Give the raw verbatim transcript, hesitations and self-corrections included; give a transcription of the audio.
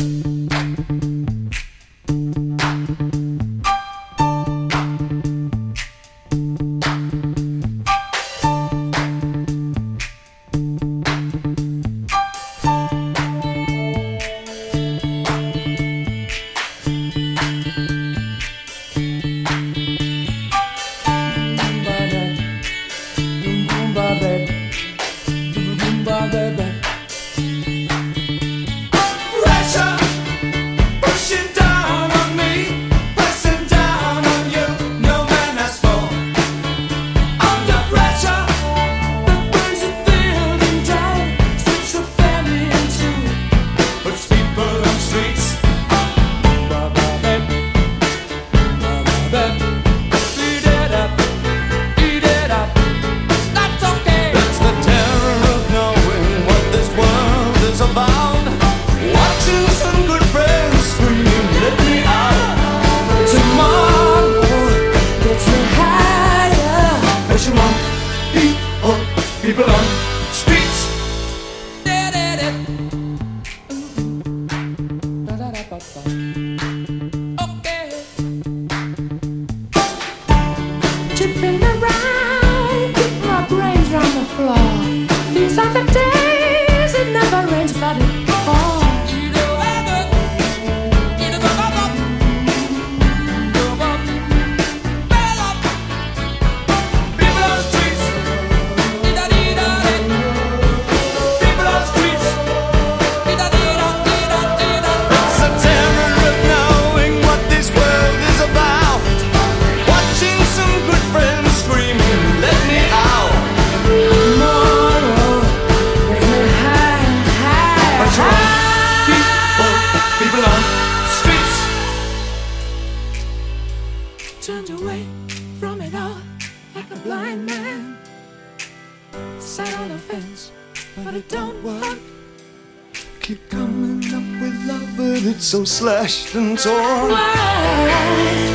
People on streets. Okay. Chipping around, keep my brains round the floor. These are the days it never rains, but it falls. Turned away from it all like a blind man. Sat on the fence, but it don't work. Keep coming up with love, but it's so slashed and torn. Why?